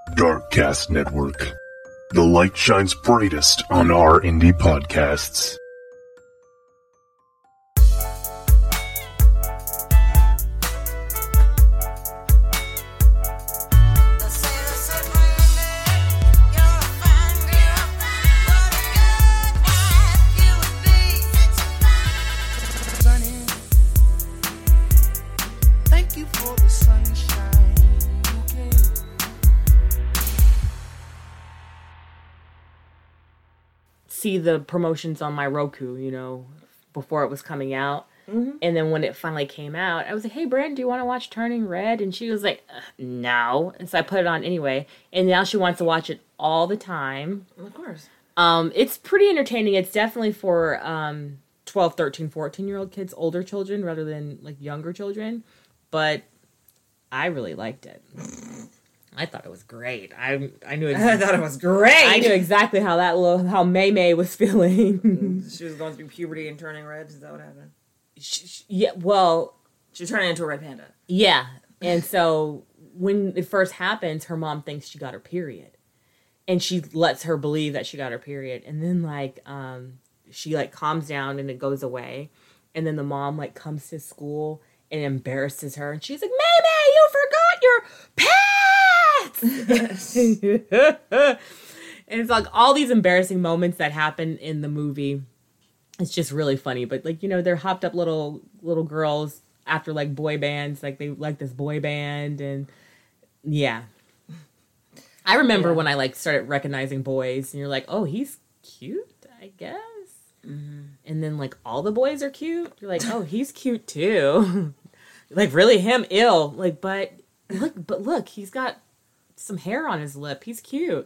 Darkcast Network. The light shines brightest on our indie podcasts. See the promotions on my Roku, you know, before it was coming out. Mm-hmm. And then when it finally came out, I was like, hey, Brandon, do you want to watch Turning Red? And she was like, no. And so I put it on anyway. And now she wants to watch it all the time. Of course. It's pretty entertaining. It's definitely for 12, 13, 14-year-old kids, older children, rather than, like, younger children. But I really liked it. I thought it was great. I knew. I thought it was great. I knew exactly how how May May was feeling. She was going through puberty and turning red. Is that what happened? Yeah. Well, she was turning into a red panda. Yeah, and so when it first happens, her mom thinks she got her period, and she lets her believe that she got her period, and then she calms down and it goes away, and then the mom comes to school and embarrasses her, and she's like, May May, you forgot your pants. And it's like all these embarrassing moments that happen in the movie. It's just really funny, but they're hopped up little girls after boy bands, they like this boy band, and yeah. I remember when I started recognizing boys, and you're like, oh, he's cute, I guess. Mm-hmm. And then all the boys are cute. You're like, oh, he's cute too. Really him ill. But look, he's got some hair on his lip. He's cute.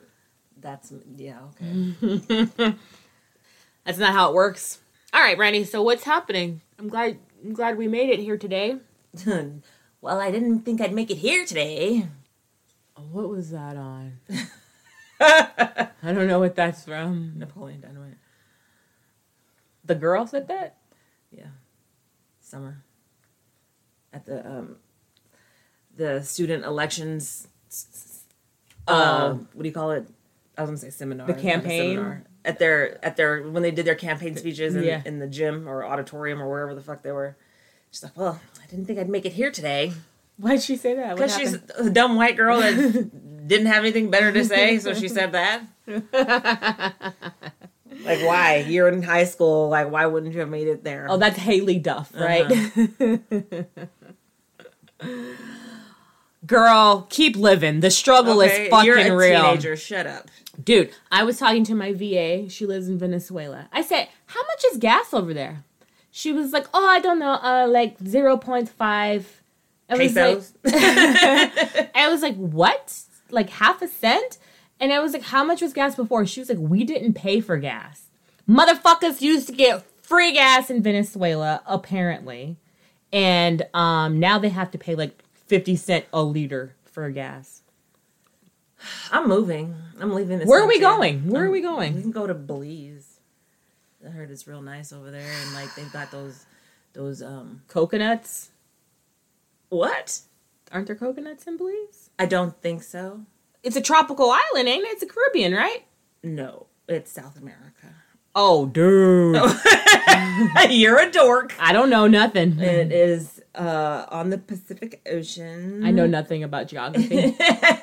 Okay. That's not how it works. All right, Brandy. So what's happening? I'm glad we made it here today. Well, I didn't think I'd make it here today. What was that on? I don't know what that's from. Napoleon Dynamite. The girl said that? Yeah. Summer. At the student elections. What do you call it? I was gonna say seminar. The campaign at their when they did their campaign speeches in the gym or auditorium or wherever the fuck they were. She's like, well, I didn't think I'd make it here today. Why'd she say that? Because she's a dumb white girl that didn't have anything better to say, so she said that. Why? You're in high school. Why wouldn't you have made it there? Oh, that's Haley Duff, right? Girl, keep living. The struggle is fucking you're a real. Teenager, shut up. Dude, I was talking to my VA. She lives in Venezuela. I said, how much is gas over there? She was like, oh, I don't know, 0.5. Pesos? I was like, what? Half a cent? And I was like, how much was gas before? She was like, we didn't pay for gas. Motherfuckers used to get free gas in Venezuela, apparently. And now they have to pay 50 cents a liter for gas. I'm moving. I'm leaving this. Where are we going? Where are we going? We can go to Belize. I heard it's real nice over there, and they've got those coconuts. What? Aren't there coconuts in Belize? I don't think so. It's a tropical island, ain't it? It's a Caribbean, right? No, it's South America. Oh, dude. You're a dork. I don't know nothing. It is on the Pacific Ocean. I know nothing about geography.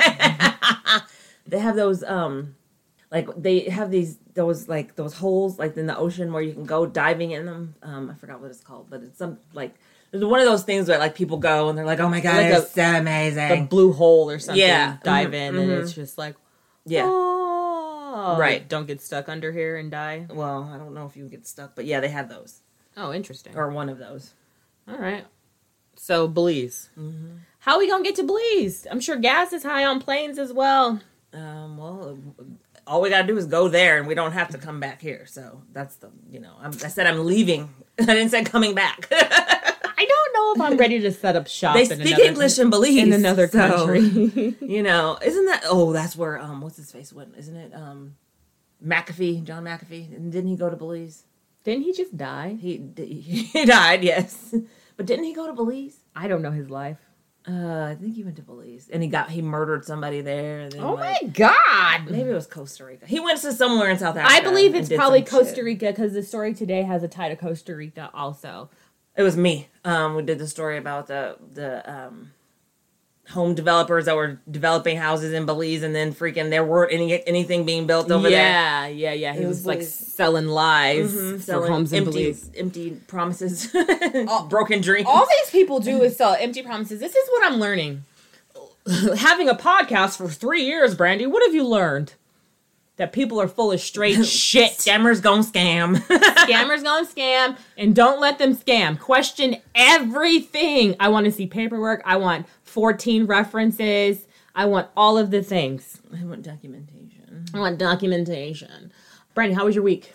They have those they have those holes in the ocean where you can go diving in them. I forgot what it's called, but it's some there's one of those things where people go and they're like, oh my god, it's so amazing. The blue hole or something. Yeah. Dive in and it's just yeah. Oh, right. Don't get stuck under here and die. Well, I don't know if you get stuck, but yeah, they have those. Oh, interesting. Or one of those. All right. So Belize. Mm-hmm. How are we gonna get to Belize? I'm sure gas is high on planes as well. Well, all we gotta do is go there, and we don't have to come back here. So that's I said I'm leaving. I didn't say coming back. I don't know if I'm ready to set up shop. They speak English in Belize in another country. Isn't that? Oh, that's where what's his face went? Isn't it McAfee? John McAfee? Didn't he go to Belize? Didn't he just die? He died. Yes, but didn't he go to Belize? I don't know his life. I think he went to Belize, and he murdered somebody there. And then, Oh my God! Maybe it was Costa Rica. He went to somewhere in South Africa. I believe it's probably Costa Rica. Rica because the story today has a tie to Costa Rica also. It was me. We did the story about the home developers that were developing houses in Belize, and then freaking there weren't anything being built over there. Yeah. He It was was like Belize. selling lies for Selling homes in Belize. empty promises, broken dreams. All these people do is sell empty promises. This is what I'm learning. Having a podcast for 3 years, Brandy, what have you learned? That people are full of straight shit. Scammers gonna scam. Scammers gonna scam, and don't let them scam. Question everything. I want to see paperwork. I want 14 references. I want all of the things. I want documentation. I want documentation. Brandy, how was your week?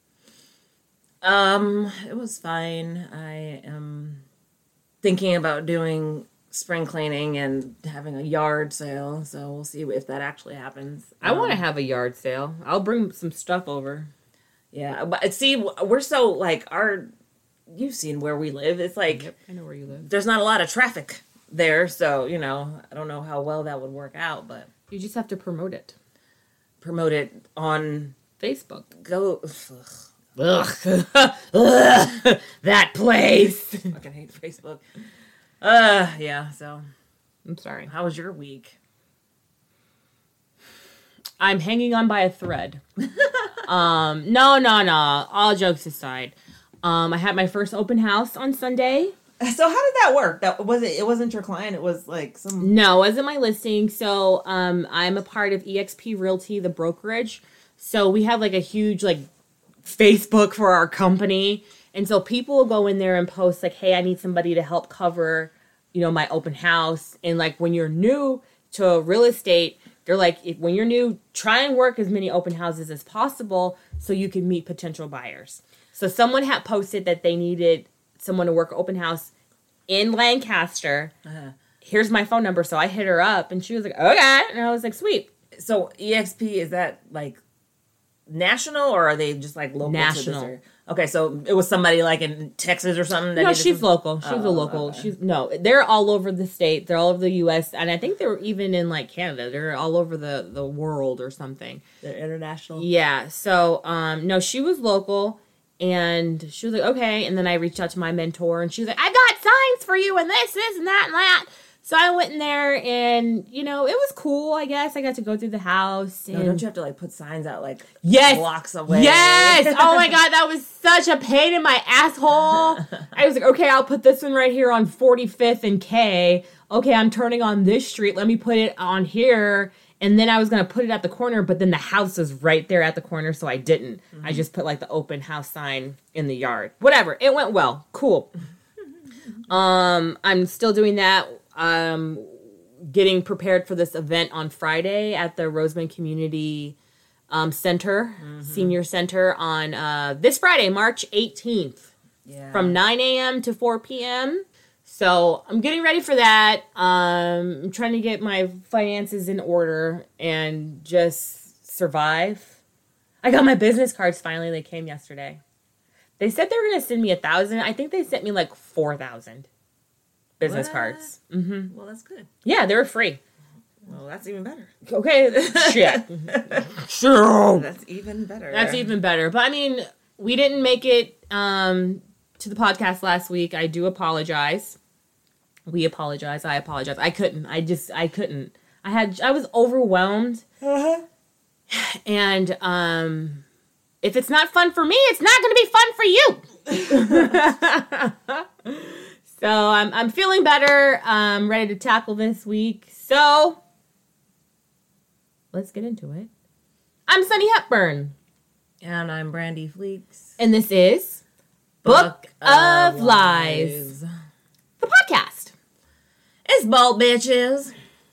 It was fine. I am thinking about doing spring cleaning and having a yard sale, so we'll see if that actually happens. I want to have a yard sale. I'll bring some stuff over. Yeah, but see, we're so like you've seen where we live. It's like I know where you live. there's not a lot of traffic there, so I don't know how well that would work out, but You just have to promote it. promote it on Facebook. go. Ugh. That place. Fucking hate Facebook. Yeah. So, I'm sorry. how was your week? I'm hanging on by a thread. No. All jokes aside. I had my first open house on Sunday. So how did that work? That was it. It wasn't your client. It was like some. No, it wasn't my listing. So I'm a part of eXp Realty, the brokerage. So we have like a huge like Facebook for our company. And so people will go in there and post like, hey, I need somebody to help cover, my open house. And like when you're new to real estate, they're like, when you're new, try and work as many open houses as possible so you can meet potential buyers. So someone had posted that they needed someone to work open house in Lancaster. Here's my phone number. So I hit her up and she was like, okay. And I was like, sweet. So EXP, is that like national, or are they just like local? National. To this area? Okay, so it was somebody like in Texas or something. That No, needed she's some- local. She's a local. Okay. They're all over the state. They're all over the U.S. And I think they were even in like Canada. They're all over the world or something. They're international. Yeah. So, no, she was local and she was like, okay. And then I reached out to my mentor and she was like, I got signs for you and this and that and that. So I went in there and, it was cool, I guess. I got to go through the house. And No, don't you have to like put signs out like Yes. blocks away? Yes. Oh my God, that was such a pain in my asshole. I was like, okay, I'll put this one right here on 45th and K. Okay, I'm turning on this street. Let me put it on here. And then I was going to put it at the corner, but then the house was right there at the corner, so I didn't. I just put like the open house sign in the yard. Whatever. It went well. Cool. I'm still doing that. Getting prepared for this event on Friday at the Roseman Community Center, Senior Center on this Friday, March 18th, from 9 a.m. to 4 p.m. So I'm getting ready for that. I'm trying to get my finances in order and just survive. I got my business cards finally. They came yesterday. They said they were going to send me 1,000. I think they sent me like 4,000 business cards. Mm-hmm. Well, that's good. Yeah, they were free. Well, that's even better. Okay, shit. Sure. That's even better. That's even better. But I mean, we didn't make it to the podcast last week. I do apologize. We apologize. I apologize. I couldn't. I couldn't. I was overwhelmed. And if it's not fun for me, it's not going to be fun for you. So I'm feeling better. I'm ready to tackle this week. So let's get into it. I'm Sunny Hepburn. And I'm Brandy Fleeks. And this is Book of Lies, the podcast. It's bald bitches.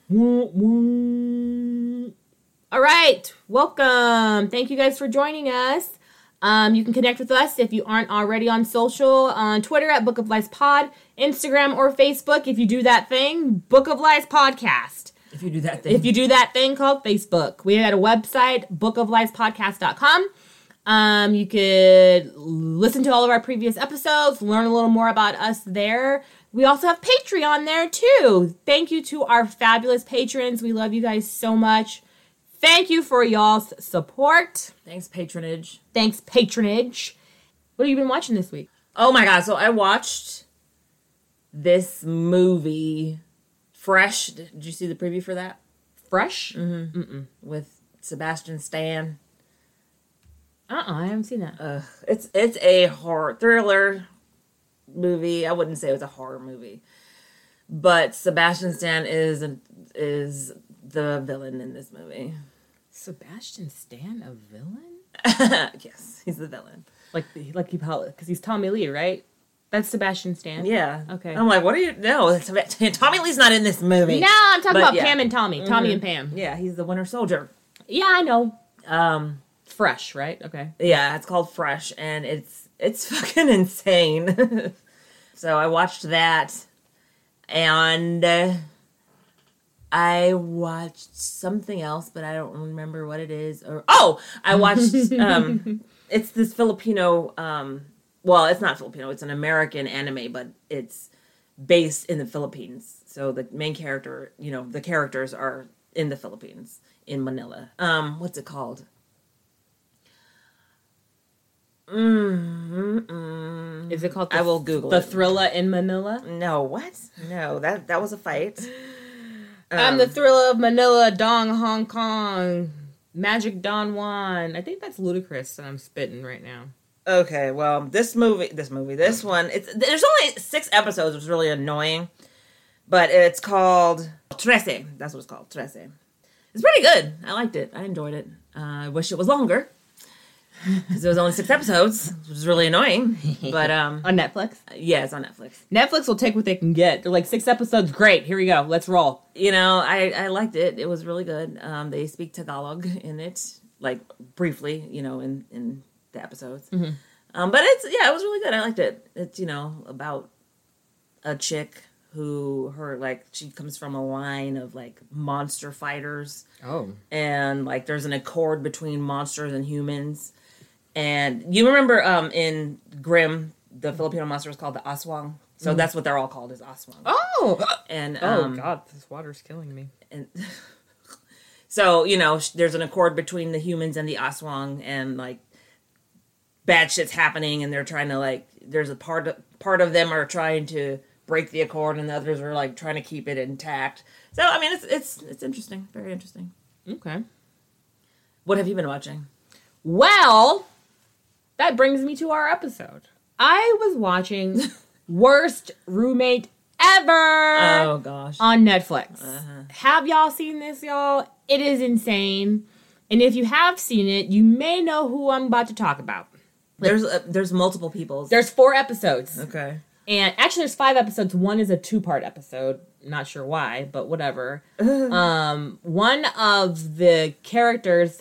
All right. Welcome. Thank you guys for joining us. You can connect with us if you aren't already on social, on Twitter at Book of Lies Pod, Instagram or Facebook. If you do that thing, Book of Lies Podcast. If you do that thing. If you do that thing called Facebook. We had a website, bookofliespodcast.com. You could listen to all of our previous episodes, learn a little more about us there. We also have Patreon there too. Thank you to our fabulous patrons. We love you guys so much. Thank you for y'all's support. Thanks, patronage. Thanks, patronage. What have you been watching this week? Oh my God. So I watched this movie, Fresh. Did you see the preview for that? Fresh? With Sebastian Stan. I haven't seen that. It's a horror thriller movie. I wouldn't say it was a horror movie, but Sebastian Stan is the villain in this movie. Sebastian Stan, a villain? Yes, he's the villain. Because he's Tommy Lee, right? That's Sebastian Stan. Yeah. Okay. I'm like, what are you? No, Tommy Lee's not in this movie. No, I'm talking about yeah. Pam and Tommy. Tommy and Pam. Yeah, he's the Winter Soldier. Yeah, I know. Fresh, right? Okay. Yeah, it's called Fresh, and it's fucking insane. So I watched that, and I watched something else, but I don't remember what it is. I watched. It's this Filipino. Well, it's not Filipino. It's an American anime, but it's based in the Philippines. So the main character, the characters are in the Philippines, in Manila. What's it called? Is it called? I will Google The it. Thriller in Manila. No, what? No, that was a fight. I'm the Thriller of Manila, Dong, Hong Kong, Magic Don Juan. I think that's ludicrous that I'm spitting right now. Okay, well, this one, there's only 6 episodes, which is really annoying. But it's called Trece. That's what it's called, Trece. It's pretty good. I liked it. I enjoyed it. I wish it was longer. Because it was only 6 episodes, which is really annoying. But, On Netflix? yeah, it's on Netflix. Netflix will take what they can get. They're like, 6 episodes, great, here we go, let's roll. I liked it. It was really good. They speak Tagalog in it, like, briefly, in the episodes. Mm-hmm. But it was really good. I liked it. It's, about a chick who she comes from a line of, like, monster fighters. Oh. And, like, there's an accord between monsters and humans. And you remember in Grimm, the Filipino monster was called the Aswang. So that's what they're all called, is Aswang. Oh! And God, this water's killing me. and so, there's an accord between the humans and the Aswang, and, like, bad shit's happening, and they're trying to, like, there's a part of them are trying to break the accord, and the others are, like, trying to keep it intact. So, I mean, it's interesting. Very interesting. Okay. What have you been watching? Well, that brings me to our episode. I was watching Worst Roommate Ever Oh, gosh. on Netflix. Have y'all seen this, y'all? It is insane. And if you have seen it, you may know who I'm about to talk about. There's multiple peoples. There's 4 episodes. Okay. And actually, there's 5 episodes. One is a 2-part episode. Not sure why, but whatever. One of the characters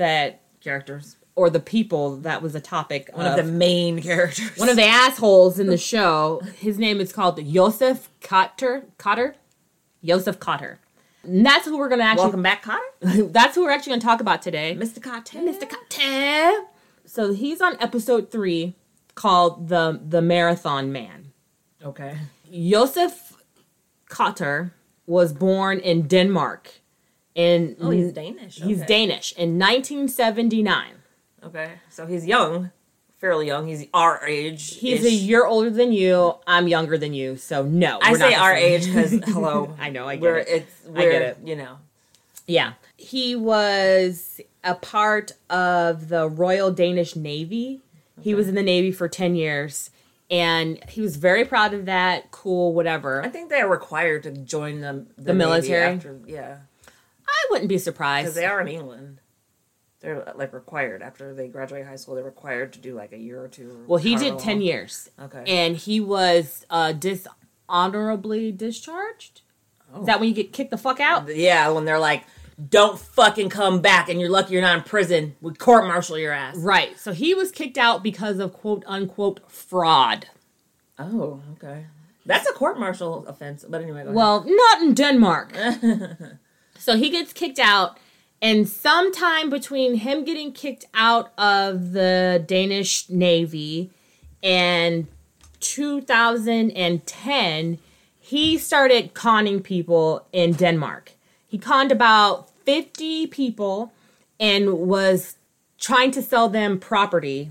or the people that was a topic. One of the main characters. One of the assholes in the show. His name is called Joseph Cotter. Joseph Cotter. And that's who we're going to actually... Welcome back, Cotter. That's who we're actually going to talk about today. Mr. Cotter. Mr. Cotter. So he's on episode 3 called The Marathon Man. Okay. Joseph Cotter was born in Denmark. He's Danish. He's Okay. Danish in 1979. Okay. So he's young. Fairly young. He's our age. He's a year older than you. I'm younger than you, so no. I we're not say the our same. age because, hello. I know, I get it. I get it. Yeah. He was a part of the Royal Danish Navy. Okay. He was in the Navy for 10 years. And he was very proud of that. Cool, whatever. I think they're required to join the military. After, yeah. I wouldn't be surprised. Because they are in England. They're, like, required. After they graduate high school, they're required to do, like, a year or 2. Well, he did 10 years. Okay. And he was dishonorably discharged? Oh. Is that when you get kicked the fuck out? Yeah, when they're like, don't fucking come back, and you're lucky you're not in prison. We court-martial your ass. Right. So he was kicked out because of quote-unquote fraud. Oh, okay. That's a court-martial offense. But anyway, go ahead. Well, not in Denmark. So he gets kicked out, and sometime between him getting kicked out of the Danish Navy and 2010, he started conning people in Denmark. He conned about 50 people and was trying to sell them property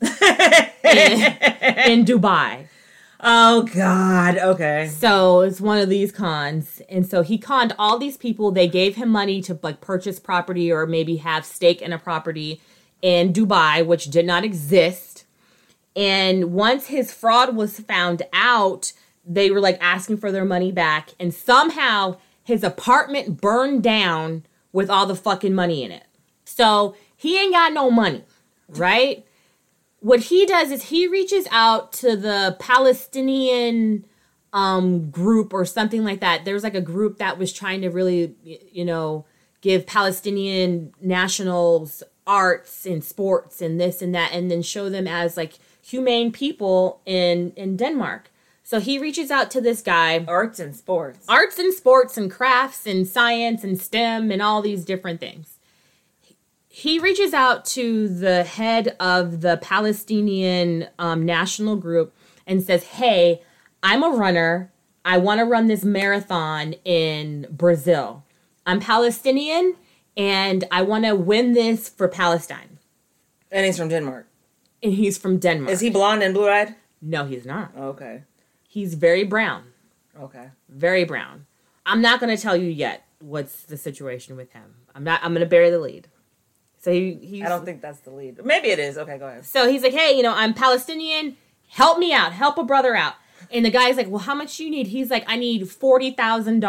in Dubai. Oh, God. Okay. So it's one of these cons. And so he conned all these people. They gave him money to like purchase property or maybe have stake in a property in Dubai, which did not exist. And once his fraud was found out, they were like asking for their money back. And somehow his apartment burned down with all the fucking money in it. So he ain't got no money, right? What he does is he reaches out to the Palestinian group or something like that. There's like a group that was trying to really, give Palestinian nationals arts and sports and this and that, and then show them as like humane people in Denmark. So he reaches out to this guy. Arts and sports And crafts and science and STEM and all these different things. He reaches out to the head of the Palestinian national group and says, hey, I'm a runner. I want to run this marathon in Brazil. I'm Palestinian, and I want to win this for Palestine. And he's from Denmark. And he's from Denmark. Is he blonde and blue-eyed? No, he's not. Okay. He's very brown. Okay. Very brown. I'm not going to tell you yet what's the situation with him. I'm going to bury the lead. So he's... I don't think that's the lead. Maybe it is. Okay, go ahead. So he's like, hey, I'm Palestinian. Help me out. Help a brother out. And the guy's like, well, how much do you need? He's like, I need 40,000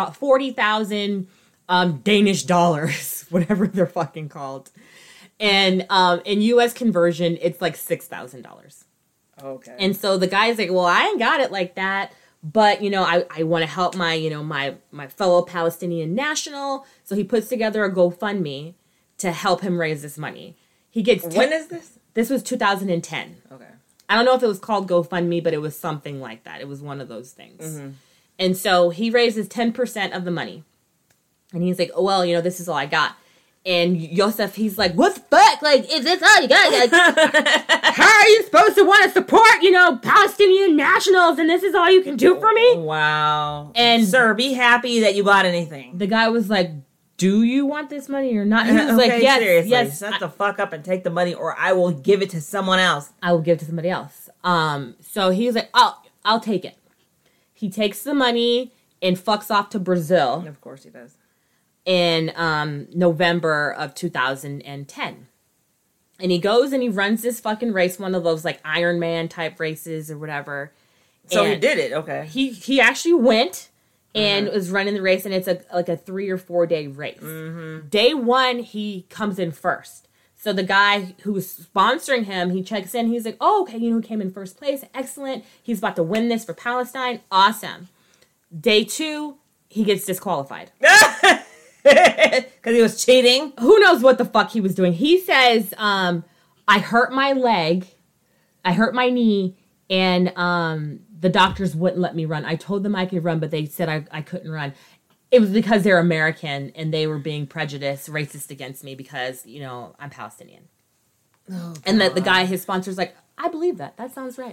Danish dollars, whatever they're fucking called. And in U.S. conversion, it's like $6,000. Okay. And so the guy's like, well, I ain't got it like that. But, I want to help my fellow Palestinian national. So he puts together a GoFundMe to help him raise this money. He gets... When is this? This was 2010. Okay. I don't know if it was called GoFundMe, but it was something like that. It was one of those things. Mm-hmm. And so he raises 10% of the money. And he's like, oh, well, this is all I got. And Yosef, he's like, what the fuck? Like, is this all you got? Like, how are you supposed to want to support, Palestinian nationals and this is all you can do for me? Wow. And sir, be happy that you got anything. The guy was like, do you want this money or not? He was okay, like, yes, seriously, yes. Shut the fuck up and take the money or I will give it to someone else. I will give it to somebody else. So he was like, I'll take it. He takes the money and fucks off to Brazil. Of course he does. In November of 2010. And he goes and he runs this fucking race, one of those like Iron Man type races or whatever. So and he did it, okay. He actually went and was running the race, and it's like a 3 or 4 day race. Mm-hmm. Day one, he comes in first. So the guy who was sponsoring him, he checks in. He's like, oh, okay, who came in first place. Excellent. He's about to win this for Palestine. Awesome. Day two, he gets disqualified. Because he was cheating? Who knows what the fuck he was doing. He says, I hurt my leg. I hurt my knee. And the doctors wouldn't let me run. I told them I could run, but they said I couldn't run. It was because they're American and they were being prejudiced, racist against me because, I'm Palestinian. Oh, and the guy, his sponsor's like, I believe that. That sounds right.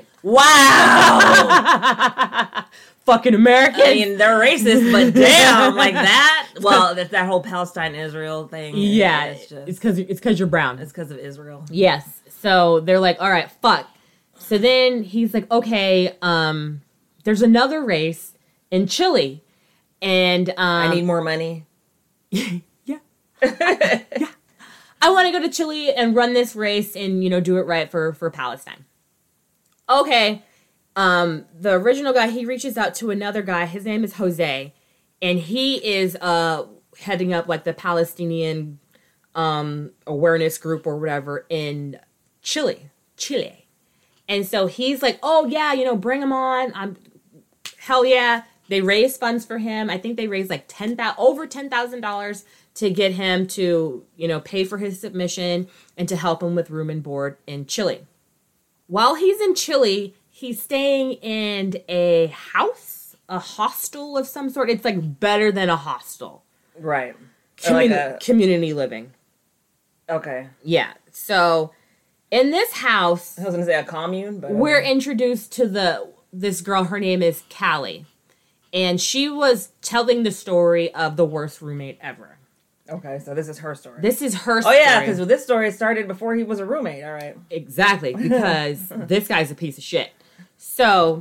Wow. Fucking American. I mean, they're racist, but damn, like that. Well, that whole Palestine-Israel thing. Yeah, it's because you're brown. It's because of Israel. Yes. So they're like, all right, fuck. So then he's like, okay, there's another race in Chile. And I need more money. Yeah. Yeah. I want to go to Chile and run this race and, do it right for Palestine. Okay. The original guy, he reaches out to another guy. His name is Jose. And he is heading up like the Palestinian awareness group or whatever in Chile. And so he's like, oh, yeah, bring him on. Hell yeah. They raise funds for him. I think they raised like over $10,000 to get him to, pay for his submission and to help him with room and board in Chile. While he's in Chile, he's staying in a house, a hostel of some sort. It's like better than a hostel. Right. Community living. Okay. Yeah. So in this house, I was going to say a commune, but we're introduced to this girl. Her name is Callie. And she was telling the story of the worst roommate ever. Okay, so this is her story. This is her Oh, story. yeah, because this story started before he was a roommate. All right. Exactly, because this guy's a piece of shit. So,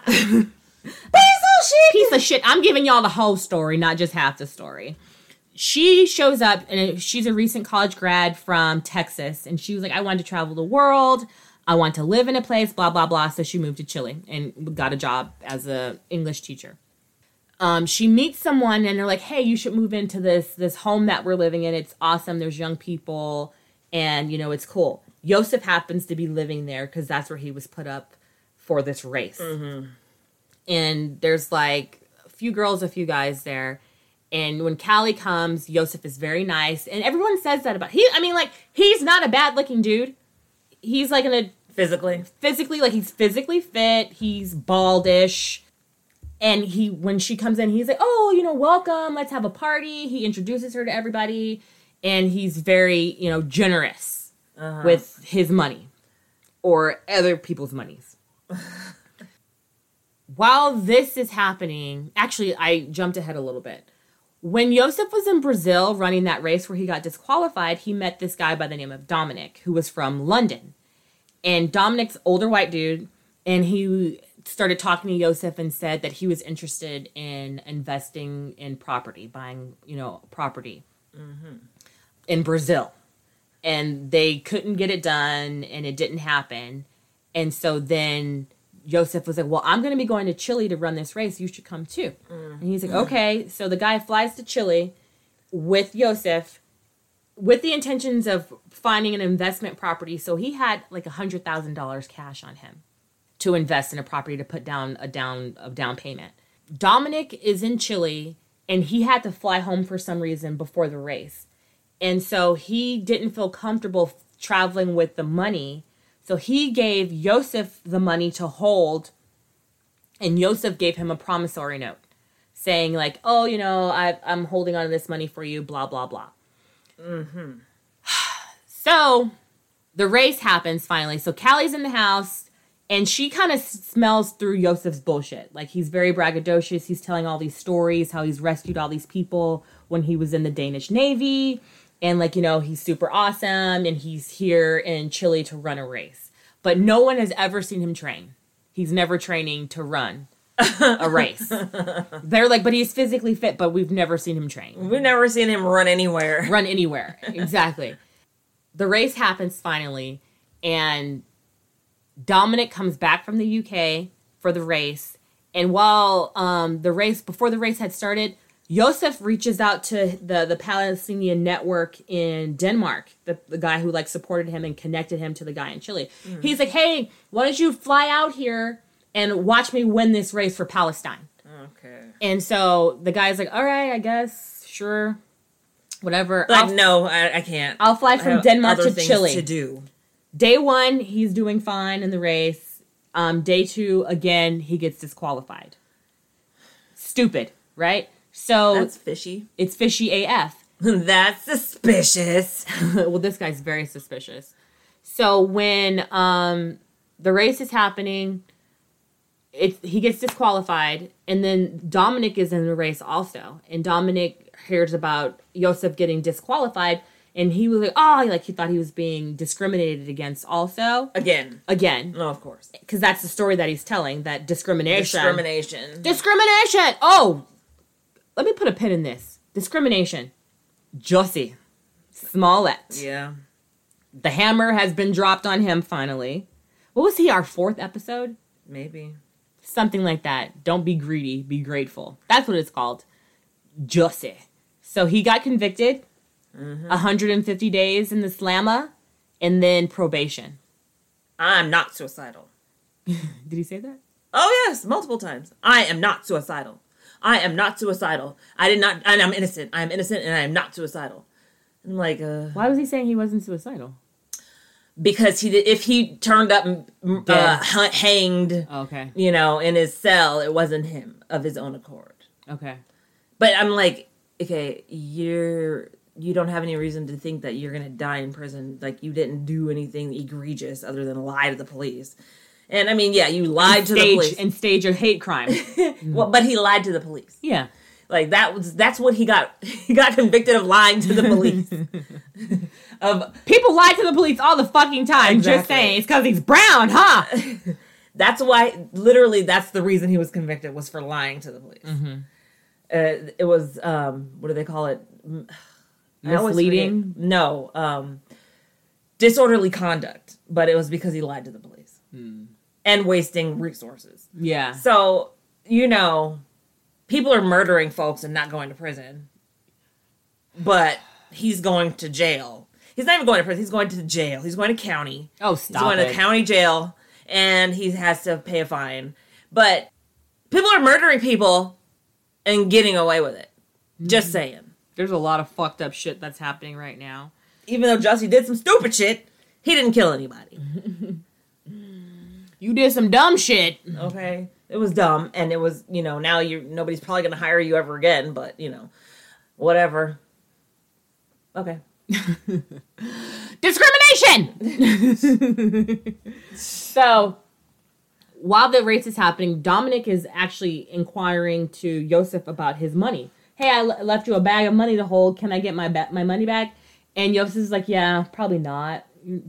piece of shit. I'm giving y'all the whole story, not just half the story. She shows up, and she's a recent college grad from Texas, and she was like, I want to travel the world. I want to live in a place, blah, blah, blah. So she moved to Chile and got a job as an English teacher. She meets someone, and they're like, hey, you should move into this home that we're living in. It's awesome. There's young people, and, you know, it's cool. Yosef happens to be living there because that's where he was put up for this race. Mm-hmm. And there's, like, a few girls, a few guys there. And when Callie comes, Yosef is very nice. And everyone says that about he's not a bad-looking dude. He's, like, Physically, like, he's physically fit. He's baldish. And when she comes in, he's like, oh, you know, welcome. Let's have a party. He introduces her to everybody. And he's very, you know, generous with his money. Or other people's monies. While this is happening, actually, I jumped ahead a little bit. When Yosef was in Brazil running that race where he got disqualified, he met this guy by the name of Dominic, who was from London. And Dominic's older white dude, and he started talking to Yosef and said that he was interested in investing in property, buying, you know, property in Brazil. And they couldn't get it done, and it didn't happen. And so then Yosef was like, well, I'm going to be going to Chile to run this race. You should come too. And he's like, okay. So the guy flies to Chile with Yosef with the intentions of finding an investment property. So he had like $100,000 cash on him to invest in a property to put down a down payment. Dominic is in Chile, and he had to fly home for some reason before the race. And so he didn't feel comfortable traveling with the money. So he gave Yosef the money to hold, and Yosef gave him a promissory note saying like, oh, you know, I'm holding on to this money for you, blah, blah, blah. Mm-hmm. So the race happens finally. So Callie's in the house, and she kind of smells through Yosef's bullshit. Like, he's very braggadocious. He's telling all these stories, how he's rescued all these people when he was in the Danish Navy. And, like, you know, he's super awesome, and he's here in Chile to run a race. But no one has ever seen him train. He's never training to run a race. They're like, but he's physically fit, but we've never seen him train. We've never seen him run anywhere. Run anywhere. Exactly. The race happens finally, and Dominic comes back from the UK for the race. And while before the race had started, Yosef reaches out to the Palestinian network in Denmark, the guy who like supported him and connected him to the guy in Chile. Mm. He's like, hey, why don't you fly out here and watch me win this race for Palestine? Okay. And so the guy's like, all right, I guess, sure, whatever. Like, no, I can't. I'll fly from Denmark to Chile. To do. Day 1, he's doing fine in the race. Day 2, again, he gets disqualified. Stupid, right? So that's fishy. It's fishy AF. That's suspicious. Well, this guy's very suspicious. So when the race is happening, he gets disqualified, and then Dominic is in the race also. And Dominic hears about Yosef getting disqualified, and he was like, oh, he thought he was being discriminated against also. Again. No, of course. Because that's the story that he's telling, that discrimination. Discrimination. Oh, let me put a pin in this. Discrimination. Jussie Smollett. Yeah. The hammer has been dropped on him finally. What was he, our 4th episode? Maybe. Something like that. Don't be greedy, be grateful. That's what it's called. Jussie. So he got convicted. 150 days in the slammer, and then probation. I'm not suicidal. Did he say that? Oh, yes, multiple times. I am not suicidal. I am not suicidal. I did not, and I'm innocent. I am innocent, and I am not suicidal. I'm like, why was he saying he wasn't suicidal? Because if he turned up hanged, okay, you know, in his cell, it wasn't him of his own accord. Okay. But I'm like, okay, you don't have any reason to think that you're going to die in prison. Like, you didn't do anything egregious other than lie to the police. And I mean, yeah, you lied to the police. And stage a hate crime. Well, but he lied to the police. Yeah. Like that's what he got. He got convicted of lying to the police. People lie to the police all the fucking time. Exactly. Just saying, it's because he's brown, huh? That's why, literally, that's the reason he was convicted, was for lying to the police. It was, what do they call it? Misleading? No, disorderly conduct. But it was because he lied to the police. And wasting resources. Yeah. So, you know, people are murdering folks and not going to prison. But he's going to jail. He's not even going to prison. He's going to jail. He's going to county. Oh, stop He's going to county jail. And he has to pay a fine. But people are murdering people and getting away with it. Just saying. There's a lot of fucked up shit that's happening right now. Even though Jussie did some stupid shit, he didn't kill anybody. You did some dumb shit. Okay? It was dumb. And it was, you know, now nobody's probably going to hire you ever again. But, you know, whatever. Okay. Discrimination! So, while the race is happening, Dominic is actually inquiring to Yosef about his money. Hey, I left you a bag of money to hold. Can I get my money back? And Yosef is like, yeah, probably not.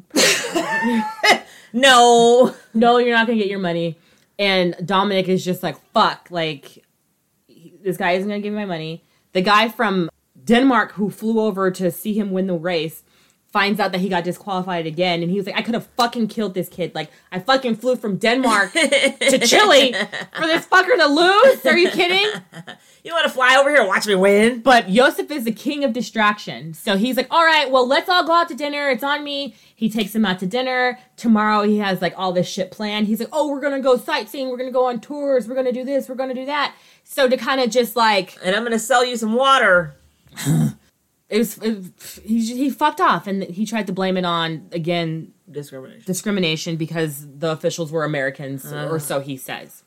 No, you're not going to get your money. And Dominic is just like, fuck. Like, this guy isn't going to give me my money. The guy from Denmark who flew over to see him win the race finds out that he got disqualified again, and he was like, I could have fucking killed this kid. Like, I fucking flew from Denmark to Chile for this fucker to lose? Are you kidding? You want to fly over here and watch me win? But Yosef is the king of distraction. So he's like, all right, well, let's all go out to dinner. It's on me. He takes him out to dinner. Tomorrow he has, like, all this shit planned. He's like, oh, we're going to go sightseeing. We're going to go on tours. We're going to do this. We're going to do that. So to kind of just, like... And I'm going to sell you some water. He fucked off, and he tried to blame it on, again, discrimination because the officials were Americans, or so he says.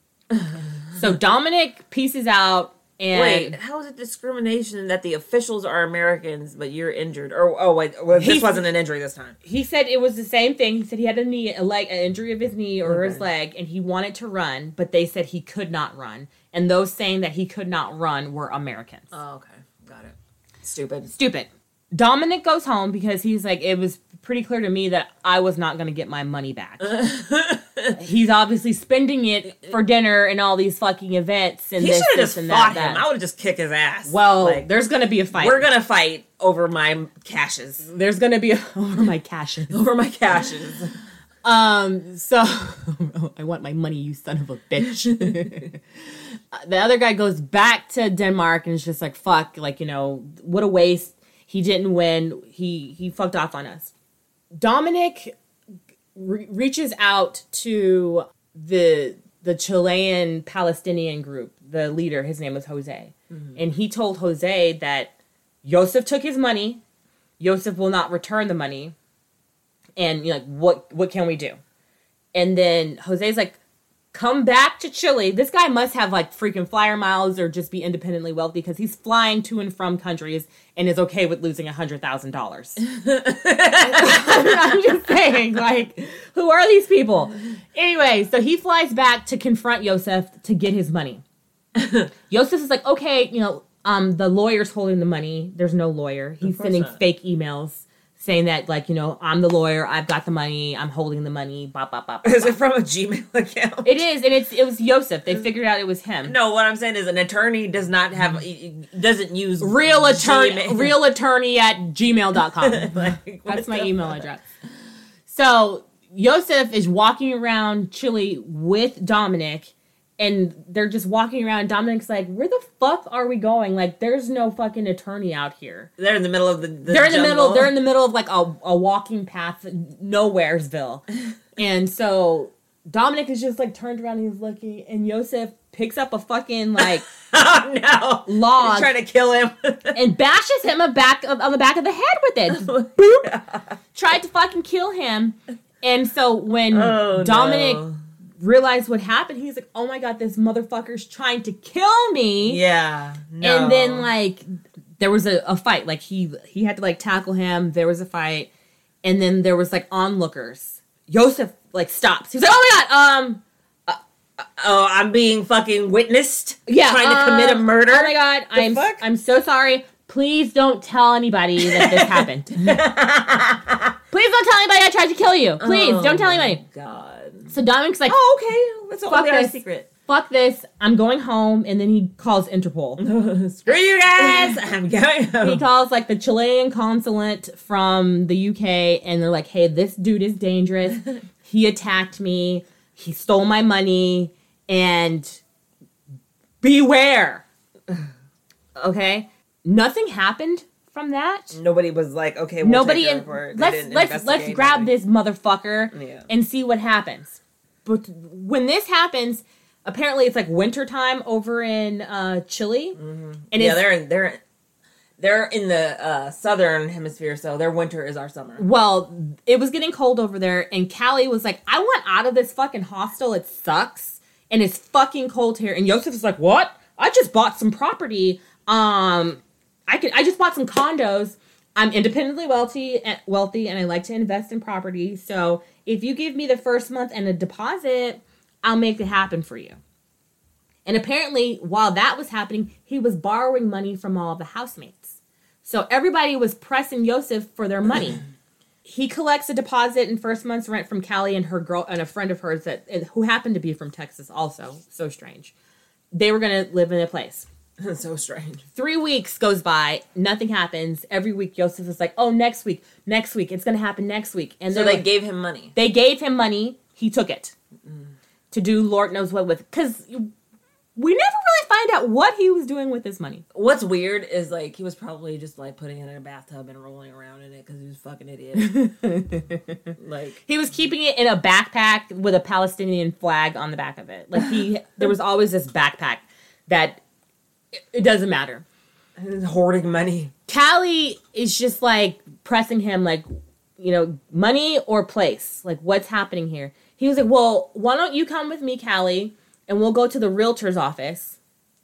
So Dominic pieces out, and wait, how is it discrimination that the officials are Americans but you're injured? This wasn't an injury this time. He said it was the same thing. He said he had an injury of his knee or his leg, and he wanted to run, but they said he could not run, and those saying that he could not run were Americans. Oh, okay. Got it. Stupid. Dominic goes home because he's like, it was pretty clear to me that I was not going to get my money back. He's obviously spending it for dinner and all these fucking events. And he should have just and fought that. him. I would have just kicked his ass. Well, there's going to be a fight. We're going to fight over my caches. There's going to be over my caches. Over my caches. So I want my money, you son of a bitch. The other guy goes back to Denmark and is just like, fuck, like, you know, what a waste. He didn't win. He fucked off on us. Dominic reaches out to the Chilean Palestinian group, the leader. His name was Jose. Mm-hmm. And he told Jose that Yosef took his money. Yosef will not return the money. And you're like, what can we do? And then Jose's like, come back to Chile. This guy must have like freaking flyer miles or just be independently wealthy because he's flying to and from countries and is okay with losing $100,000. I'm just saying, like, who are these people? Anyway, so he flies back to confront Yosef to get his money. Yosef is like, okay, you know, the lawyer's holding the money. There's no lawyer. He's sending fake emails saying that, like, you know, I'm the lawyer, I've got the money, I'm holding the money, bop, bop, bop. Is it from a Gmail account? It is, and it was Yosef. They figured out it was him. No, what I'm saying is an attorney doesn't use real attorney at gmail.com. Like, that's my email address. So Yosef is walking around Chile with Dominic, and they're just walking around. Dominic's like, where the fuck are we going? Like, there's no fucking attorney out here. They're in the middle of the They're in the middle of like a walking path, nowheresville. And so Dominic is just like turned around and he's looking, and Yosef picks up a fucking like log. He's trying to kill him. And bashes him on the back of the head with it. Boop. Tried to fucking kill him. And so when Dominic realized what happened, he's like, oh my god, this motherfucker's trying to kill me. Yeah. No. And then like there was a fight. Like he had to like tackle him. There was a fight. And then there was like onlookers. Yosef like stops. He's like, oh my God, Oh, I'm being fucking witnessed. yeah, trying to commit a murder. Oh my God, I'm so sorry. Please don't tell anybody that this happened. Please don't tell anybody I tried to kill you. Please don't tell anybody. God. So Dominic's like, Oh, okay. That's fuck our this. secret. Fuck this. I'm going home. And then he calls Interpol. Screw you guys. I'm going home. He calls like the Chilean consulate from the UK, and they're like, hey, this dude is dangerous. He attacked me. He stole my money. And beware. Okay? Nothing happened from that. Nobody was like, okay, we'll Nobody take your report. let's grab this motherfucker and see what happens. But when this happens, apparently it's like wintertime over in Chile. Mm-hmm. And yeah, they're in the southern hemisphere, so their winter is our summer. Well, it was getting cold over there, and Callie was like, I want out of this fucking hostel. It sucks. And it's fucking cold here. And Yosef is like, what? I just bought some property. I just bought some condos. I'm independently wealthy, and I like to invest in property. So if you give me the first month and a deposit, I'll make it happen for you. And apparently, while that was happening, he was borrowing money from all of the housemates. So everybody was pressing Yosef for their money. He collects a deposit and first month's rent from Callie and her girl and a friend of hers who happened to be from Texas also. So strange. They were going to live in a place. So strange. 3 weeks goes by. Nothing happens. Every week, Yosef is like, oh, next week. It's going to happen next week. And so they gave him money. They gave him money. He took it to do Lord knows what with. Because we never really find out what he was doing with his money. What's weird is, like, he was probably just, like, putting it in a bathtub and rolling around in it because he was a fucking idiot. Like, he was keeping it in a backpack with a Palestinian flag on the back of it. Like, there was always this backpack that it doesn't matter. Hoarding money. Callie is just, like, pressing him, like, you know, money or place. Like, what's happening here? He was like, well, why don't you come with me, Callie, and we'll go to the realtor's office.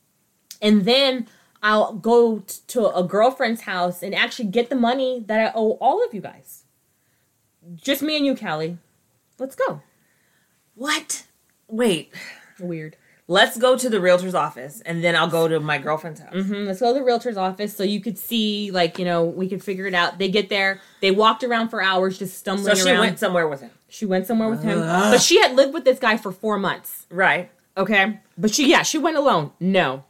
And then I'll go to a girlfriend's house and actually get the money that I owe all of you guys. Just me and you, Callie. Let's go. What? Wait. Weird. Let's go to the realtor's office, and then I'll go to my girlfriend's house. Mm-hmm. Let's go to the realtor's office so you could see, like, you know, we could figure it out. They get there. They walked around for hours just stumbling around. So she went somewhere with him. She went somewhere with him. But she had lived with this guy for 4 months. Right. Okay? But she went alone. No.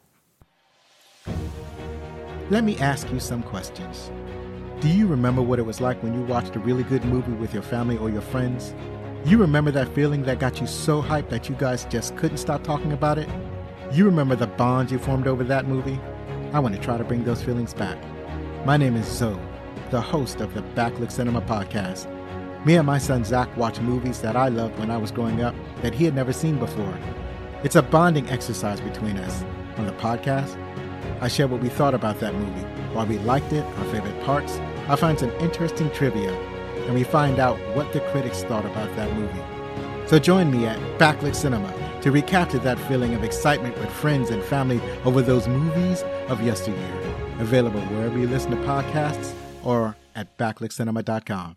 Let me ask you some questions. Do you remember what it was like when you watched a really good movie with your family or your friends? You remember that feeling that got you so hyped that you guys just couldn't stop talking about it? You remember the bond you formed over that movie? I want to try to bring those feelings back. My name is Zoe, the host of the Backlook Cinema podcast. Me and my son Zach watch movies that I loved when I was growing up that he had never seen before. It's a bonding exercise between us. On the podcast, I share what we thought about that movie, why we liked it, our favorite parts. I find some interesting trivia, and we find out what the critics thought about that movie. So join me at Backlook Cinema to recapture that feeling of excitement with friends and family over those movies of yesteryear. Available wherever you listen to podcasts or at backlookcinema.com.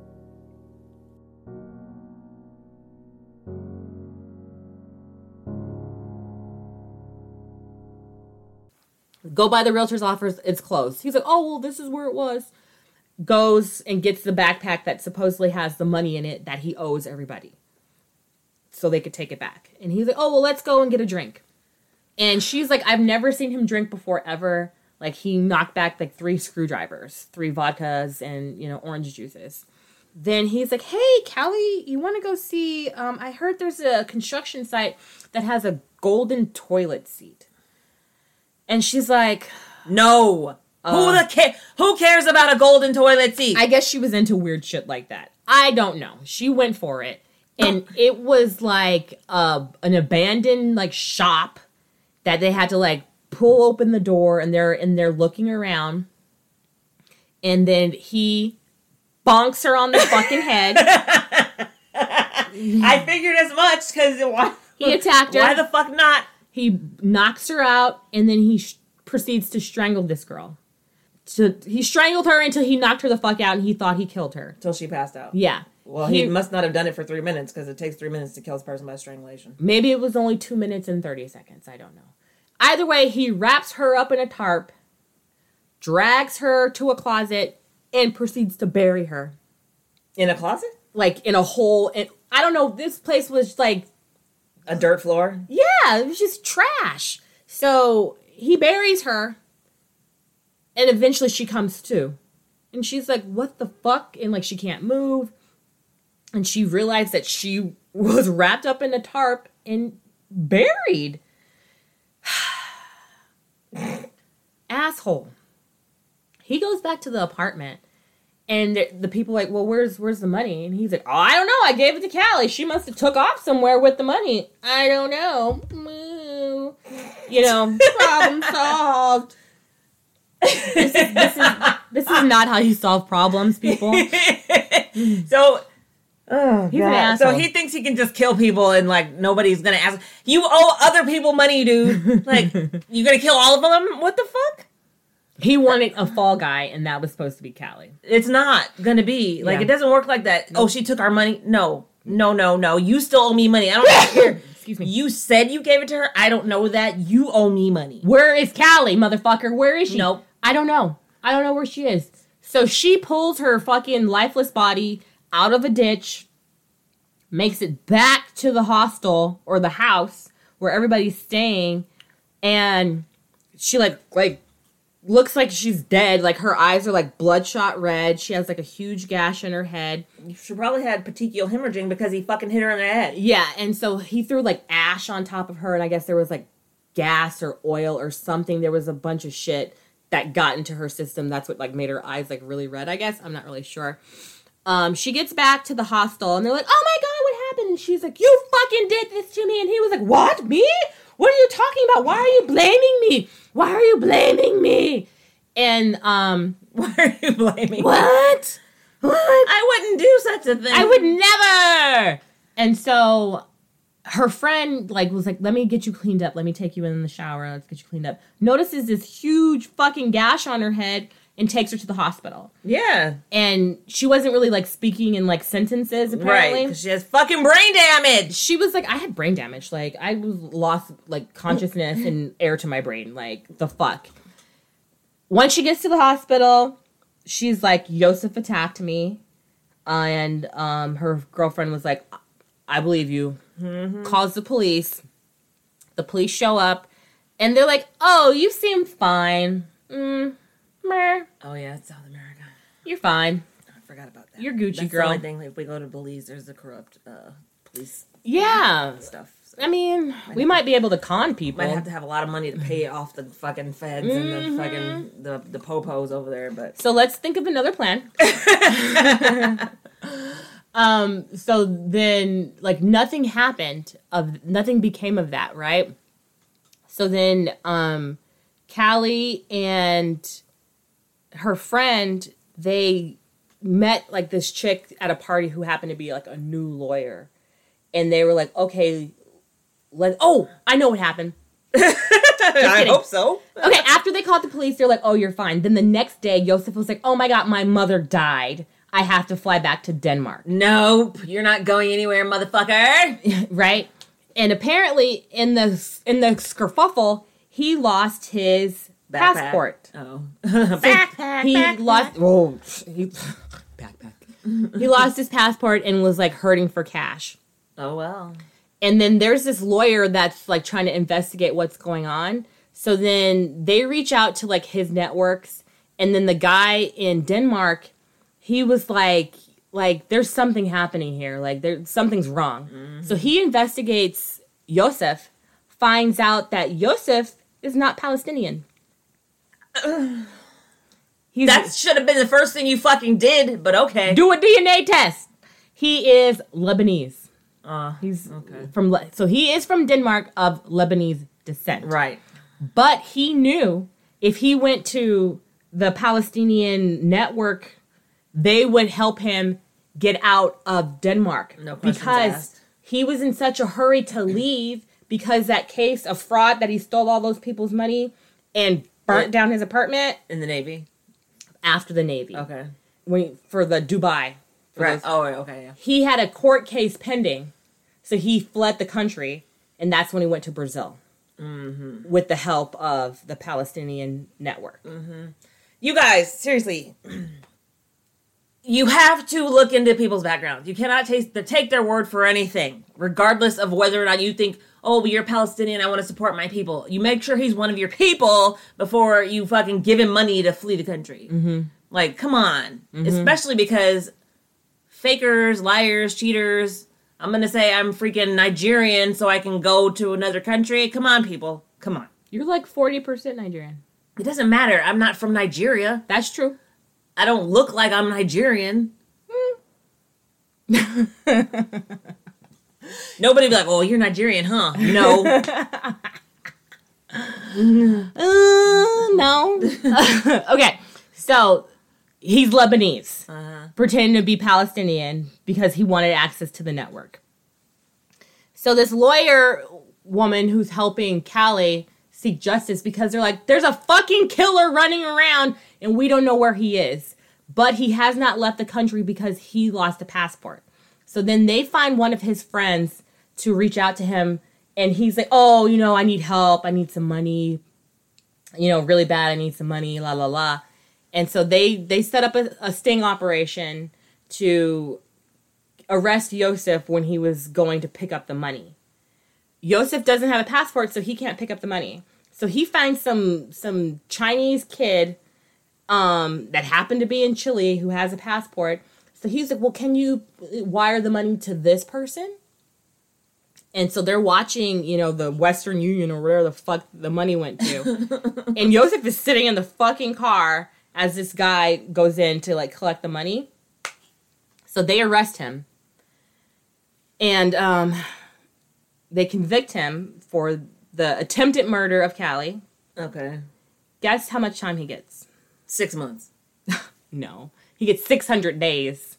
Go by the realtor's office. It's closed. He's like, oh, well, this is where it was. Goes and gets the backpack that supposedly has the money in it that he owes everybody. So they could take it back. And he's like, oh, well, let's go and get a drink. And she's like, I've never seen him drink before, ever. Like, he knocked back, like, 3 screwdrivers, 3 vodkas, and, you know, orange juices. Then he's like, hey, Callie, you want to go see, I heard there's a construction site that has a golden toilet seat. And she's like, no. Who cares about a golden toilet seat? I guess she was into weird shit like that. I don't know. She went for it. And it was like an abandoned like shop that they had to like pull open the door, and they're in there looking around. And then he bonks her on the fucking head. I figured as much, because he attacked her. Why the fuck not? He knocks her out, and then he proceeds to strangle this girl. So he strangled her until he knocked her the fuck out, and he thought he killed her. Till she passed out. Yeah. Well, he must not have done it for 3 minutes because it takes 3 minutes to kill a person by strangulation. Maybe it was only 2 minutes and 30 seconds. I don't know. Either way, he wraps her up in a tarp, drags her to a closet, and proceeds to bury her. In a closet? Like, in a hole. And I don't know, this place was like... A dirt floor? Yeah, it was just trash. So, he buries her, and eventually she comes to. And she's like, what the fuck? And, like, she can't move. And she realized that she was wrapped up in a tarp and buried. Asshole. He goes back to the apartment, and the people are like, well, where's the money? And he's like, oh, I don't know. I gave it to Callie. She must have took off somewhere with the money. I don't know. You know, problem solved. This is not how you solve problems, people. So, He's an asshole. So he thinks he can just kill people and like nobody's gonna ask. You owe other people money, dude. Like, you gonna kill all of them? What the fuck? He wanted a fall guy, and that was supposed to be Callie. It's not gonna be. Like, Yeah. it doesn't work like that. Oh, she took our money? No. You still owe me money. I don't care. Excuse me. You said you gave it to her. I don't know that. You owe me money. Where is Callie, motherfucker? Where is she? Nope. I don't know. I don't know where she is. So she pulls her fucking lifeless body out of a ditch, makes it back to the hostel or the house where everybody's staying, and she like looks like she's dead. Like, her eyes are like bloodshot red. She has like a huge gash in her head. She probably had petechial hemorrhaging because he fucking hit her in the head. Yeah, and so he threw like ash on top of her, and I guess there was like gas or oil or something. There was a bunch of shit that got into her system. That's what like made her eyes like really red, I guess. I'm not really sure. She gets back to the hostel, and they're like, oh my god, what happened? And she's like, you fucking did this to me. And he was like, what? Me? What are you talking about? Why are you blaming me? Why are you blaming me? And Why are you blaming me? what? I wouldn't do such a thing. I would never. And so her friend like was like, let me get you cleaned up. Let me take you in the shower. Let's get you cleaned up. Notices this huge fucking gash on her head and takes her to the hospital. Yeah. And she wasn't really like speaking in like sentences, apparently. Right. 'Cause she has fucking brain damage. She was like, I had brain damage. Like, I was lost like consciousness and air to my brain. Like, the fuck. Once she gets to the hospital, she's like, Yosef attacked me. And her girlfriend was like, I believe you. Mm-hmm. Calls the police. The police show up. And they're like, oh, you seem fine. Meh. Oh, yeah, it's South America. You're fine. I forgot about that. You're Gucci, That's girl. the only thing. If we go to Belize, there's the corrupt police Yeah. stuff. So I mean, we might be able to con people. might have to have a lot of money to pay off the fucking feds and the fucking the popos over there, but So let's think of another plan. So then, like, nothing became of that, right? So then, Callie and her friend, they met, like, this chick at a party who happened to be, like, a new lawyer. And they were like, okay, I know what happened. I hope so. Okay, after they called the police, they're like, oh, you're fine. Then the next day, Yosef was like, oh my god, my mother died. I have to fly back to Denmark. Nope, you're not going anywhere, motherfucker. Right? And apparently, in the skerfuffle, he lost his Backpack. passport. Oh. He lost his passport and was like hurting for cash. Oh, well. And then there's this lawyer that's like trying to investigate what's going on. So then they reach out to like his networks, and then the guy in Denmark, he was like there's something happening here. Like something's wrong. Mm-hmm. So he investigates Yosef, finds out that Yosef is not Palestinian. That should have been the first thing you fucking did, but okay. Do a DNA test. He is Lebanese. He's okay. So he is from Denmark of Lebanese descent. Right. But he knew if he went to the Palestinian network, they would help him get out of Denmark. No questions because asked. he was in such a hurry to leave because that case of fraud that he stole all those people's money and burnt down his apartment In the Navy. after the Navy. Okay. For the Dubai Right. Oh, okay, yeah. He had a court case pending, so he fled the country, and that's when he went to Brazil with the help of the Palestinian Network. You guys, seriously, you have to look into people's backgrounds. You cannot take their word for anything, regardless of whether or not you think, oh, you're Palestinian, I want to support my people. You make sure he's one of your people before you fucking give him money to flee the country. Like, come on. Especially because fakers, liars, cheaters. I'm going to say I'm freaking Nigerian so I can go to another country. Come on, people. Come on. You're like 40% Nigerian. It doesn't matter. I'm not from Nigeria. That's true. I don't look like I'm Nigerian. Nobody be like, oh, you're Nigerian, huh? No. No. Okay. So he's Lebanese, pretending to be Palestinian because he wanted access to the network. So this lawyer woman who's helping Callie seek justice because they're like, there's a fucking killer running around and we don't know where he is. But he has not left the country because he lost a passport. So then they find one of his friends to reach out to him. And he's like, oh, I need help. I need some money. Really bad. I need some money. La, la, la. And so they set up a sting operation to arrest Yosef when he was going to pick up the money. Yosef doesn't have a passport, so he can't pick up the money. So he finds some Chinese kid that happened to be in Chile who has a passport. So he's like, well, can you wire the money to this person? And so they're watching, the Western Union or whatever the fuck the money went to. And Yosef is sitting in the fucking car as this guy goes in to, collect the money. So they arrest him. And they convict him for the attempted murder of Callie. Okay. Guess how much time he gets? 6 months. No. He gets 600 days.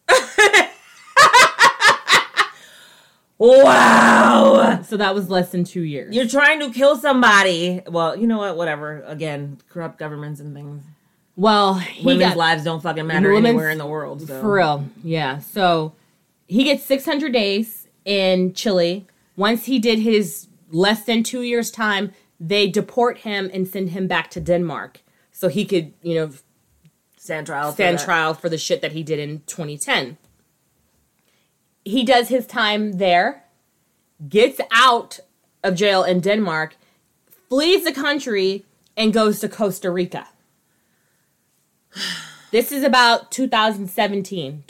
Wow! So that was less than 2 years. You're trying to kill somebody. Well, you know what? Whatever. Again, corrupt governments and things. Well, women's lives don't fucking matter anywhere in the world. So. For real. Yeah. So he gets 600 days in Chile. Once he did his less than 2 years time, they deport him and send him back to Denmark so he could, stand trial for the shit that he did in 2010. He does his time there, gets out of jail in Denmark, flees the country, and goes to Costa Rica. This is about 2017.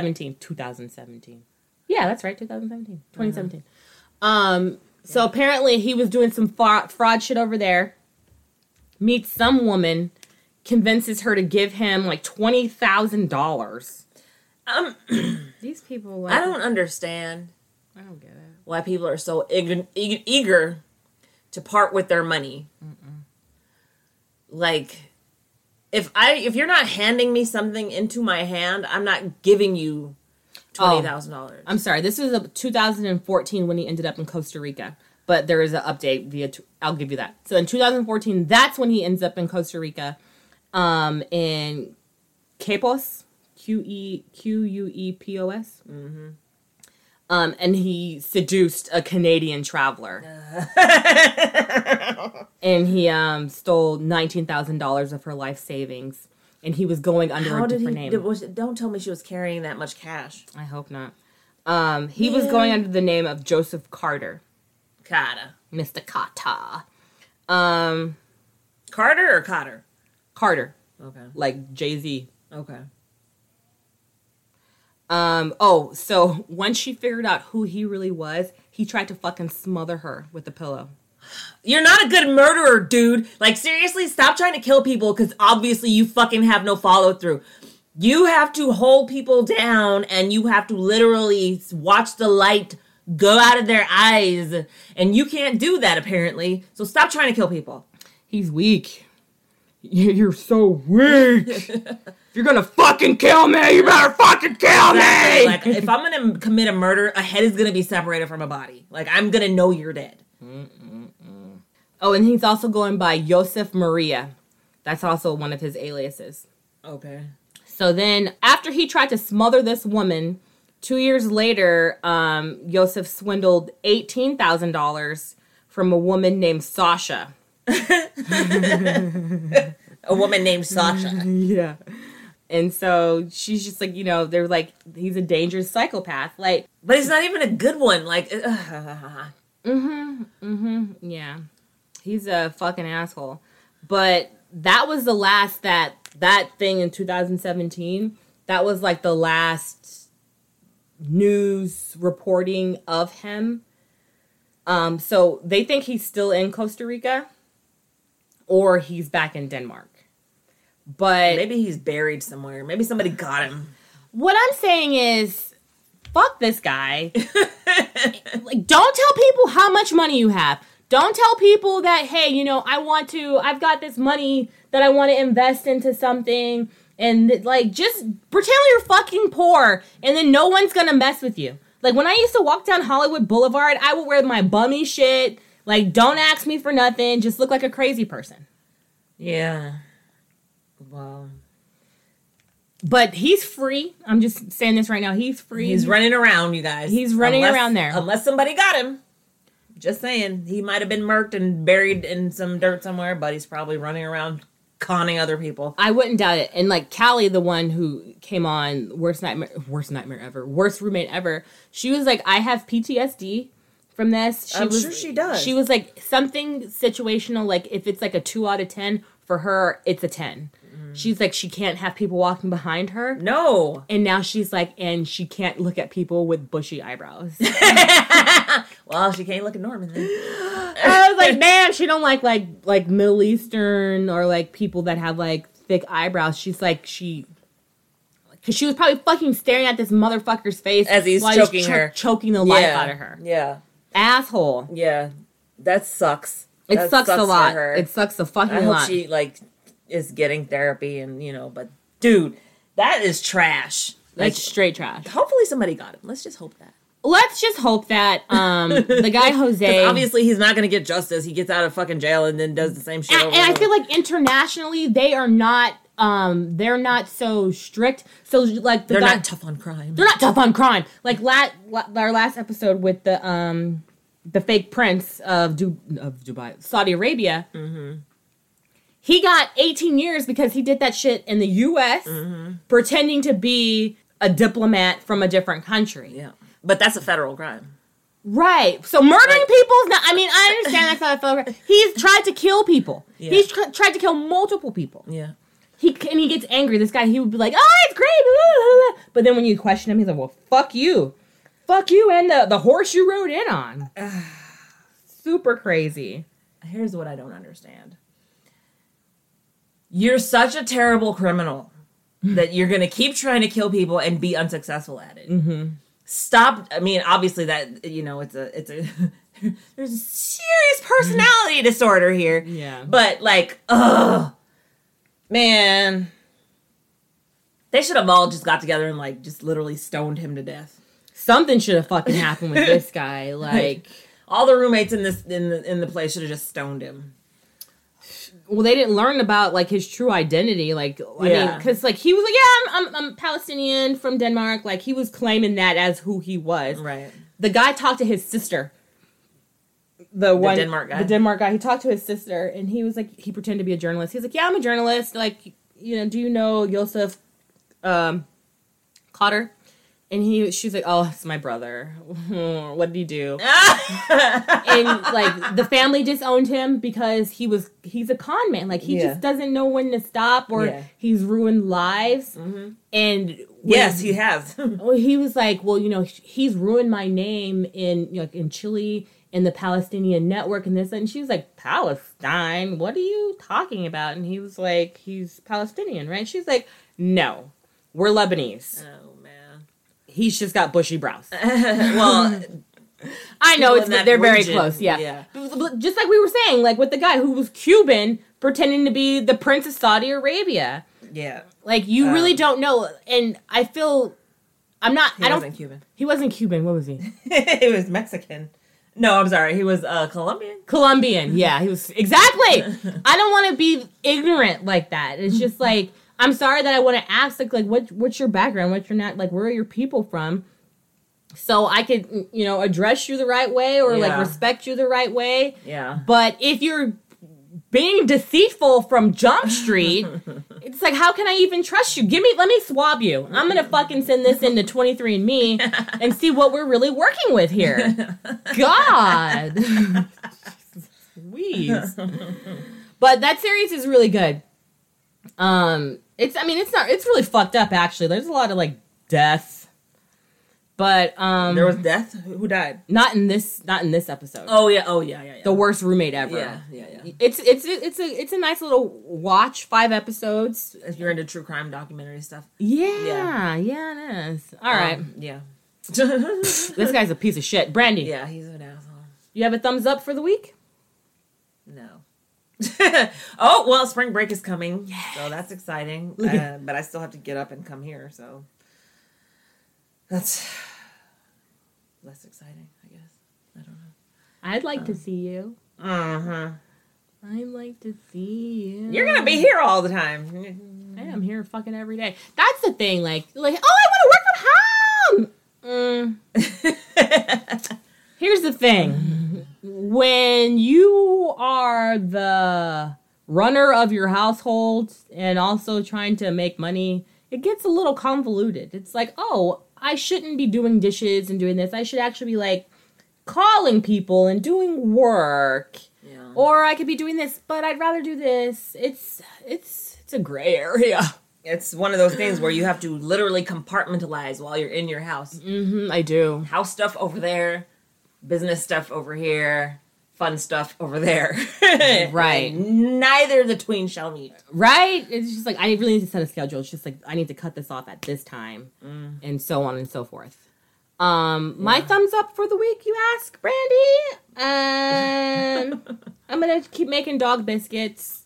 Yeah, that's right, 2017. So apparently he was doing some fraud shit over there, meets some woman, convinces her to give him $20,000. These people, I don't understand. I don't get it. Why people are so eager to part with their money. If you're not handing me something into my hand, I'm not giving you $20,000. I'm sorry. This is 2014 when he ended up in Costa Rica. But there is an update I'll give you that. So in 2014, that's when he ends up in Costa Rica, in Quepos, Queuepos. And he seduced a Canadian traveler. And he stole $19,000 of her life savings. And he was going under a different name. Don't tell me she was carrying that much cash. I hope not. He was going under the name of Joseph Carter. Mr. Carter. Carter or Cotter? Carter. Okay. Like Jay-Z. Okay. So once she figured out who he really was, he tried to fucking smother her with a pillow. You're not a good murderer, dude. Seriously, stop trying to kill people because obviously you fucking have no follow through. You have to hold people down and you have to literally watch the light go out of their eyes. And you can't do that, apparently. So stop trying to kill people. He's weak. You're so weak. If you're gonna fucking kill me, you better fucking kill me! If I'm gonna commit a murder, a head is gonna be separated from a body. I'm gonna know you're dead. Oh, and he's also going by Joseph Maria. That's also one of his aliases. Okay. So then, after he tried to smother this woman, 2 years later, Yosef swindled $18,000 from a woman named Sasha. A woman named Sasha. Yeah. And so she's just like, they're like, he's a dangerous psychopath. Like, but he's not even a good one. Like, yeah. He's a fucking asshole. But that was the last that thing in 2017. That was like the last news reporting of him. So they think he's still in Costa Rica or he's back in Denmark. But maybe he's buried somewhere. Maybe somebody got him. What I'm saying is, fuck this guy. Like, don't tell people how much money you have. Don't tell people that, hey, I've got this money that I want to invest into something. And, like, just pretend you're fucking poor. And then no one's going to mess with you. Like, when I used to walk down Hollywood Boulevard, I would wear my bummy shit. Like, don't ask me for nothing. Just look like a crazy person. Yeah. Wow. But he's free. I'm just saying this right now. He's free. He's running around, you guys. He's running around there. Unless somebody got him. Just saying. He might have been murked and buried in some dirt somewhere, but he's probably running around conning other people. I wouldn't doubt it. And like Callie, the one who came on worst roommate ever. She was like, I have PTSD from this. I'm sure she does. She was like, something situational. Like if it's like a 2 out of 10 for her, it's a 10. She's like, she can't have people walking behind her. No. And now she's like, and she can't look at people with bushy eyebrows. Well, she can't look at Norman then. I was like, man, she don't like Middle Eastern or like people that have like thick eyebrows. She's like, because she was probably fucking staring at this motherfucker's face as he's choking her. Choking the life out of her. Yeah. Asshole. Yeah. That sucks. It sucks a lot. It sucks a fucking lot. I hope she is getting therapy and but dude, that is trash. That's straight trash. Hopefully somebody got him. Let's just hope that. Let's just hope that the guy Jose, obviously he's not going to get justice. He gets out of fucking jail and then does the same shit. And I feel like internationally they are not. They're not so strict. So like they're not tough on crime. They're not tough on crime. Like our last episode with the fake prince of Dubai, Saudi Arabia. Mm-hmm. He got 18 years because he did that shit in the U.S. Pretending to be a diplomat from a different country. Yeah, but that's a federal crime. Right. So murdering people is not... I mean, I understand that's not a federal crime. He's tried to kill people. Yeah. He's tried to kill multiple people. Yeah. He gets angry. This guy, he would be like, oh, it's great. Blah, blah, blah. But then when you question him, he's like, well, fuck you. Fuck you and the horse you rode in on. Super crazy. Here's what I don't understand. You're such a terrible criminal that you're going to keep trying to kill people and be unsuccessful at it. Mm-hmm. Stop. I mean, obviously that, it's a there's a serious personality disorder here. Yeah. But man, they should have all just got together and just literally stoned him to death. Something should have fucking happened with this guy. All the roommates in the place should have just stoned him. Well, they didn't learn about his true identity. I mean, because he was like, yeah, I'm Palestinian from Denmark. He was claiming that as who he was. Right. The guy talked to his sister. The Denmark guy. The Denmark guy. He talked to his sister, and he was like, he pretended to be a journalist. He was like, yeah, I'm a journalist. Do you know Yosef Cotter? And she's like, oh, it's my brother. What did he do? And the family disowned him because he's a con man. He just doesn't know when to stop, or he's ruined lives. Mm-hmm. And yes, he has. He was like, well, he's ruined my name in Chile, in the Palestinian network and this. And she was like, Palestine? What are you talking about? And he was like, he's Palestinian, right? She's like, no, we're Lebanese. Oh, man. He's just got bushy brows. Well, I know they're very close. Yeah. Just like we were saying, with the guy who was Cuban pretending to be the Prince of Saudi Arabia. Yeah. You really don't know. And I feel He wasn't Cuban. He wasn't Cuban. What was he? He was Mexican. No, I'm sorry. He was Colombian. Colombian. Yeah, he was exactly. I don't want to be ignorant like that. It's just I'm sorry that I want to ask, like, what's your background? What's your like, where are your people from? So I could, address you the right way or like respect you the right way. Yeah. But if you're being deceitful from Jump Street, it's like, how can I even trust you? Let me swab you. I'm going to fucking send this into 23andMe and see what we're really working with here. God. Please. But that series is really good. It's really fucked up actually. There's a lot of like death. But there was death? Who died? Not in this episode. Oh yeah. The worst roommate ever. Yeah. It's a nice little watch, 5 episodes. If you're into true crime documentary stuff. Yeah, it is. All right. Yeah. This guy's a piece of shit. Brandy. Yeah, he's an asshole. You have a thumbs up for the week? No. Oh, well, spring break is coming. Yes. So that's exciting. But I still have to get up and come here, so that's less exciting, I guess. I don't know. I'd like to see you. Uh-huh. I'd like to see you. You're going to be here all the time. I am here fucking every day. That's the thing. Like oh, I want to work from home. Here's the thing. When you are the runner of your household and also trying to make money, it gets a little convoluted. It's like, oh, I shouldn't be doing dishes and doing this. I should actually be like calling people and doing work. Yeah. Or I could be doing this, but I'd rather do this. It's a gray area. It's one of those things where you have to literally compartmentalize while you're in your house. Mm-hmm, I do. House stuff over there, business stuff over here, fun stuff over there. Right. Neither the tween shall meet. Right? It's just like, I really need to set a schedule. It's just like, I need to cut this off at this time. And so on and so forth. My thumbs up for the week, you ask, Brandy? And I'm going to keep making dog biscuits.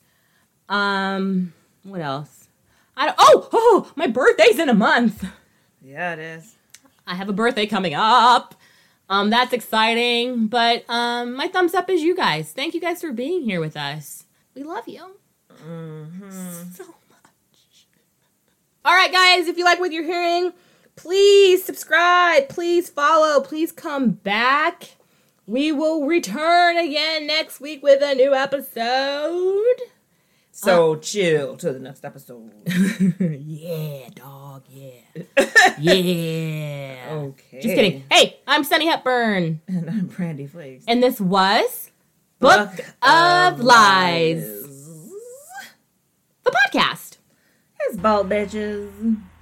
What else? My birthday's in a month. Yeah, it is. I have a birthday coming up. That's exciting. But my thumbs up is you guys. Thank you guys for being here with us. We love you. Mm-hmm. So much. All right, guys, if you like what you're hearing, please subscribe. Please follow. Please come back. We will return again next week with a new episode. So chill to the next episode. Yeah, dog, yeah. Yeah. Okay. Just kidding. Hey, I'm Sunny Hepburn. And I'm Brandy Flakes. And this was Book of Lies. The podcast. It's bald bitches.